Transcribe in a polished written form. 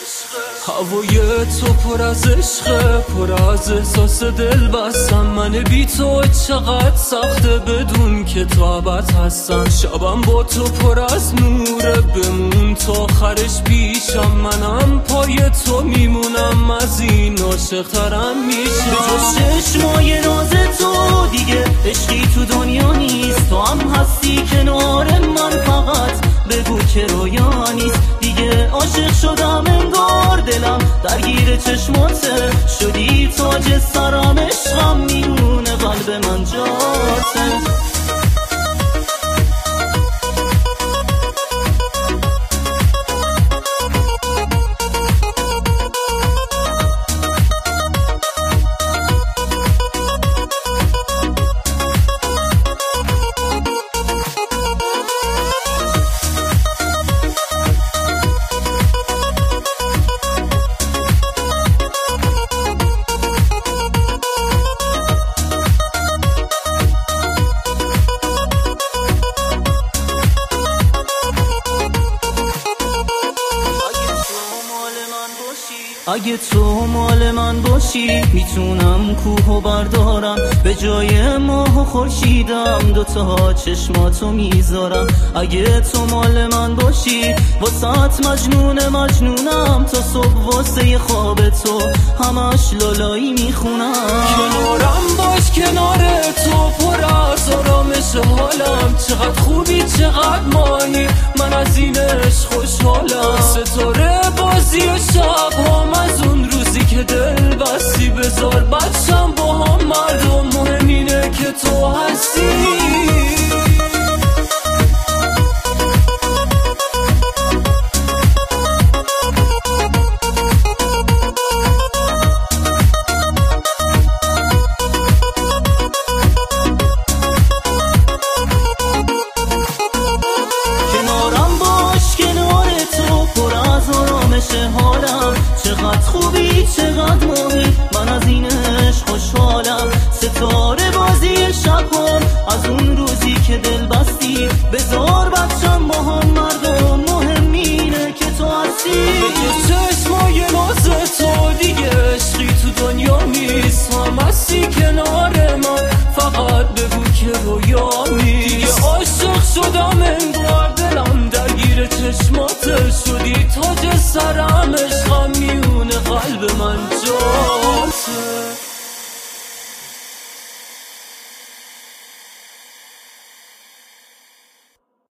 هوای تو پر از عشقه، پر از احساس دل بستم. من بی تو چقدر سخته بدون که تا ابد هستم. شبم با تو پر از نوره، بمون تا آخرش پیشم. منم پای تو میمونم، از این عاشق ترم میشم. به جز چشمای ناز تو دیگه عشقی تو دنیا نیست. تو هم هستی کنار من، فقط بگو که رویا نیست. دیگه عاشق شدم انگار دلم درگیر چشماته. شدی تاج سرم، عشقم میونه قلب من جاته. اگه تو مال من باشی میتونم کوهو بردارم، به جای ماه و خورشیدم دوتا چشماتو میذارم. اگه تو مال من باشی واسات مجنونم، تا صبح واسه خواب تو همش لالایی میخونم. کنارم باش کنار تو، پر از آرامش حالم. چقدر خوبی چقدر ماهی، من از این عشق خوشحالم. ستاره بازی شب هم از اون روزی که دل بستی. بذار بچم با هم مردم، مهم اینه که تو هستی. حالم چقدر خوبی چقدر ماهی، من از این عشق خوشحالم. ستاره بازی شبم از اون روزی که دل بستی. بذار بچم با هم مردم، مهم اینه که تو هستی. به تو چشمای ناز تو دیگه عشقی تو دنیا نیست. هم هستی کنار من، فقط بگو که رویا نیست. دیگه عاشق شدم انگار دلم درگیر چشماته. شدی تاج سرم، عشقم میونه قلب من جاته.